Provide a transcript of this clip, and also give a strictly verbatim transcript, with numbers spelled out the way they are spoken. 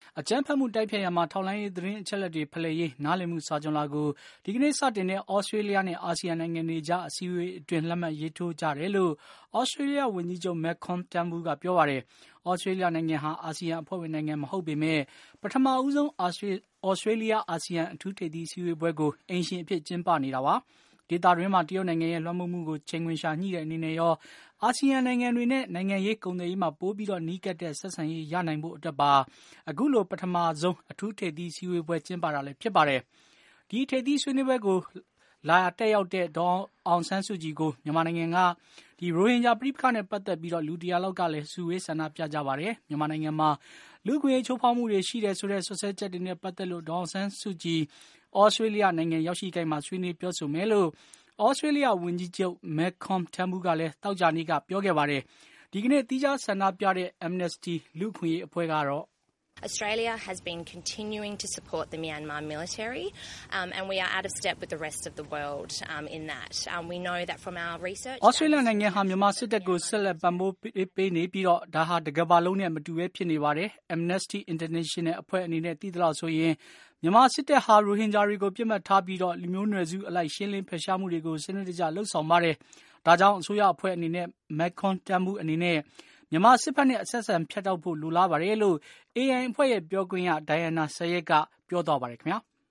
အကြမ်းဖက်မှုတိုက်ဖျက်ရမှာထောက်လှမ်းရေးသတင်းအချက်အလက်တွေဖလှယ်ရေးနားလည်မှုစာချွန်လွှာကိုဒီကနေ့စတင်တဲ့ဩစတြေးလျနဲ့အာဆီယံနိုင်ငံတွေကြားအစည်းအဝေးအတွင်းလက်မှတ်ရေးထိုးကြတယ်လို့ဩစတြေးလျဝန်ကြီးချုပ် Malcolm Turnbull ကပြောပါတယ်။ဩစတြေးလျနိုင်ငံဟာအာဆီယံအဖွဲ့ဝင်နိုင်ငံမဟုတ်ပေမဲ့ပထမဦးဆုံးဩစတြေးလျအာဆီယံအထူးထိပ်သီးအစည်းအဝေးပွဲကိုအိမ်ရှင်အဖြစ်ကျင်းပနေတာပါ။ဒေသတွင်းမှာတရုတ်နိုင်ငံရဲ့လွှမ်းမိုးမှုကိုချိန်ခွင်ရှာညှိတဲ့အနေနဲ့ရောအာဆီယံနိုင်ငံတွေနဲ့နိုင်ငံရေးကုန်သွယ်ရေးမှာပိုပြီးတော့နီးကပ်တဲ့ဆက်ဆံရေးရနိုင်ဖို့အတွက်ပါအခုလိုပထမဆုံးအထူးထိပ်သီးစည်းဝေးပွဲကျင်းပတာလည်းဖြစ်ပါတယ်။ဒီထိပ်သီးဆွေးနွေးပွဲကိုလာတက်ရောက်တဲ့ဒေါ်အောင်ဆန်းစုကြည်ကိုမြန်မာနိုင်ငံကဒီရိုဟင်ဂျာပြည်ပခါနဲ့ပတ်သက်ပြီးတော့လူတရာလောက်ကလည်းစုဝေးဆန္ဒပြကြပါတယ်။မြန်မာနိုင်ငံမှာလူ့ခွင့်ရေးချိုးဖောက်မှုတွေရှိတယ်ဆိုတဲ့ဆွဆွဲချက်တွေနဲ့ပတ်သက်လို့ဒေါ်အောင်ဆန်းစုကြည်ဩစတြေးလျနိုင်ငံရောက်ရှိကိုင်မှာဆွေးနွေးပြောဆိုမယ်လို့ဩစတြေးလျဝန်ကြီးချုပ် Malcolm Turnbull ကလည်းတောက်ကြနေ့ကပြောခဲ့ပါတယ်။ဒီကနေ့တီးခြားဆန္ဒပြတဲ့ Amnesty လူ့အခွင့်အရေးအဖွဲ့ကတော့ Australia has been continuing to support the Myanmar military um, and we are out of step with the rest of the world um, in that. Um, we know that from our research... Australia နိုင်ငံဟာမြန်မာစစ်တပ်ကိုဆက်လက်ပံ့ပိုးပေးနေပြီးတော့ဒါဟာတကမ္ဘာလုံးနဲ့မတူဘဲဖြစ်နေပါတယ်။ Amnesty International အဖွဲ့အနေနဲ့တည်သလောက်ဆိုရင်မြန်မာစစ်တပ်ဟာရိုဟင်ဂျာတွေကိုပြစ်မှတ်ထားပြီးတော့လူမျိုးနွယ်စုအလိုက်ရှင်းလင်းဖယ်ရှားမှုတွေကိုစနစ်တကျလှုပ်ဆောင်ပါတယ်။ဒါကြောင့်အစိုးရအဖွဲ့အနေနဲ့ Malcolm Turnbull အနေနဲ့မြန်မာစစ်ဘက်နဲ့အဆက်အဆံဖြတ်တောက်ဖို့လိုလားပါတယ်လို့ အေအိုင် အဖွဲ့ရဲ့ပြောခွင့်ရ Diana Sayed ကပြောသွားပါတယ်ခင်ဗျာ။